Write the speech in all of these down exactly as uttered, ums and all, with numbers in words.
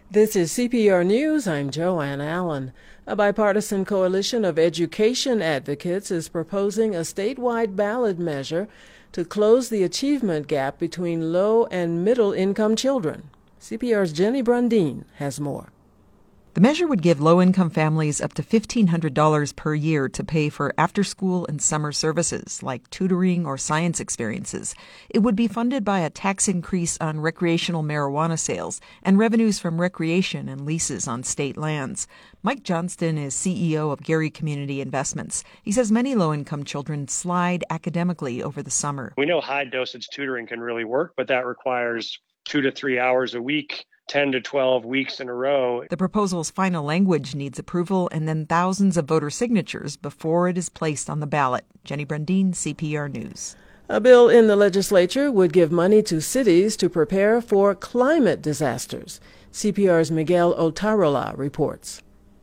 This is C P R News. I'm Joanne Allen. A bipartisan coalition of education advocates is proposing a statewide ballot measure to close the achievement gap between low and middle income children. C P R's Jenny Brundin has more. The measure would give low-income families up to fifteen hundred dollars per year to pay for after-school and summer services like tutoring or science experiences. It would be funded by a tax increase on recreational marijuana sales and revenues from recreation and leases on state lands. Mike Johnston is C E O of Gary Community Investments. He says many low-income children slide academically over the summer. We know high-dosage tutoring can really work, but that requires two to three hours a week, ten to twelve weeks in a row. The proposal's final language needs approval and then thousands of voter signatures before it is placed on the ballot. Jenny Brundin, C P R News. A bill in the legislature would give money to cities to prepare for climate disasters. C P R's Miguel Otarola reports.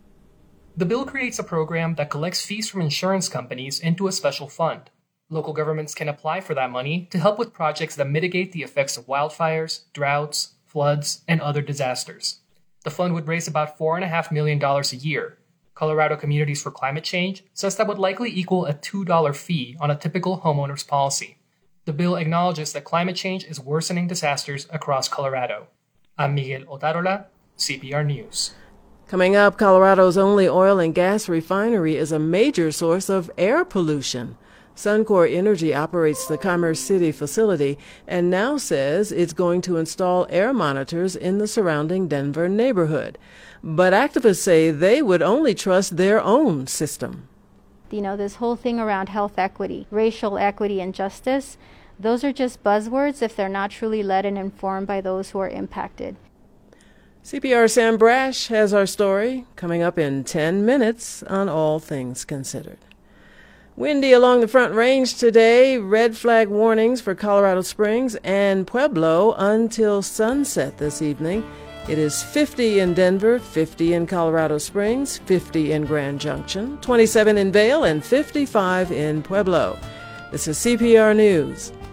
The bill creates a program that collects fees from insurance companies into a special fund. Local governments can apply for that money to help with projects that mitigate the effects of wildfires, droughts, floods, and other disasters. The fund would raise about four point five million dollars a year. Colorado Communities for Climate Change says that would likely equal a two dollars fee on a typical homeowner's policy. The bill acknowledges that climate change is worsening disasters across Colorado. I'm Miguel Otarola, C P R News. Coming up, Colorado's only oil and gas refinery is a major source of air pollution. Suncor Energy operates the Commerce City facility and now says it's going to install air monitors in the surrounding Denver neighborhood. But activists say they would only trust their own system. You know, this whole thing around health equity, racial equity, and justice, those are just buzzwords if they're not truly led and informed by those who are impacted. C P R Sam Brash has our story coming up in ten minutes on All Things Considered. Windy along the Front Range today, red flag warnings for Colorado Springs and Pueblo until sunset this evening. It is fifty in Denver, fifty in Colorado Springs, fifty in Grand Junction, twenty-seven in Vail, and fifty-five in Pueblo. This is C P R News.